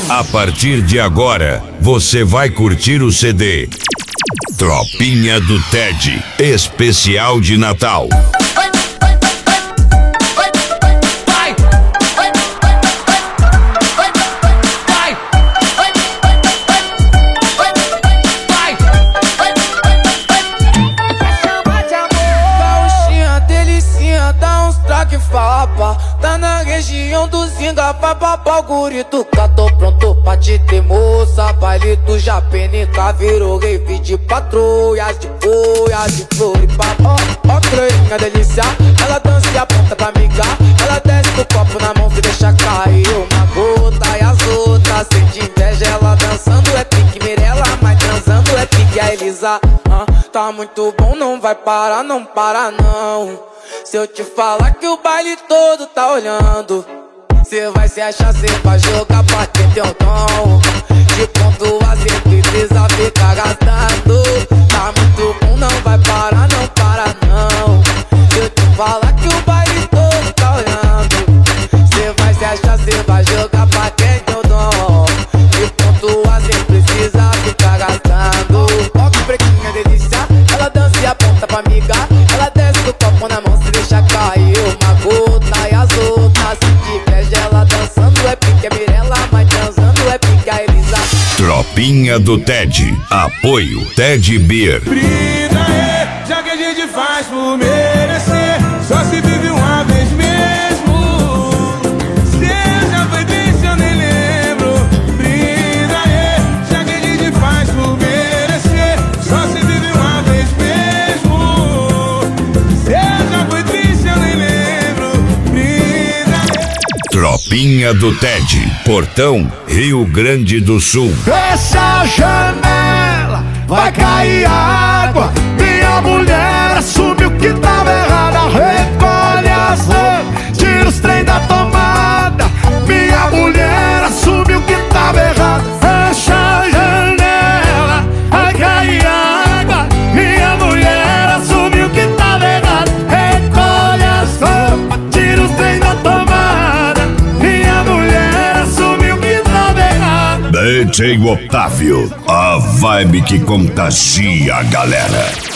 A partir de agora, você vai curtir o CD Tropinha do Ted, especial de Natal. Tá na região do Zinga, vai babá o gurito. Tô pronto pra te ter moça. Baile do Japenica virou rave de patrulhas, de boias, de Floripa. Ó, creminha delícia, ela dança e aponta pra migar. Ela desce do copo na mão e deixa cair uma gota. E as outras sente inveja, ela dançando é pique Mirella, mas transando é pique a Elisa. Tá muito bom, não vai parar, não para não. Se eu te falar que o baile todo tá olhando, cê vai se achar, cê vai jogar pra ter teu tom. De ponto a cê precisa ficar gastando. Tá muito bom, não vai parar, não para não. Se eu te falar que o baile todo tá olhando, cê vai se achar, cê vai jogar pra ter teu dom. De ponto a cê precisa ficar gastando. Ó que pretinha delícia, ela dança e aponta pra migar. Ela desce do copo na mão, deixa cair uma gota. E as outras se inveja, ela dançando é pique Mirella, mas transando é pique a Elisa. Tropinha do Ted, apoio Ted Beer. Brida é, já que a gente faz por merecer, só se vive uma vez mesmo. Se eu já foi triste eu nem lembro. Brida é, já que a gente faz por merecer, só se vive uma vez mesmo. Se eu já foi triste eu nem lembro. Brida é. Tropinha do Ted, Portão, Rio Grande do Sul. Fecha a janela, vai cair água. Minha mulher assumiu que tava errada. Recolhe as roupas, tira os trem da tomada. Minha mulher assumiu que tava errada. Fecha a janela, vai cair água. Minha mulher assumiu que tava errada. Recolhe as roupas, tira os trem da tomada. Minha mulher assumiu que tava errada. DJ Otávio, a vibe que contagia a galera.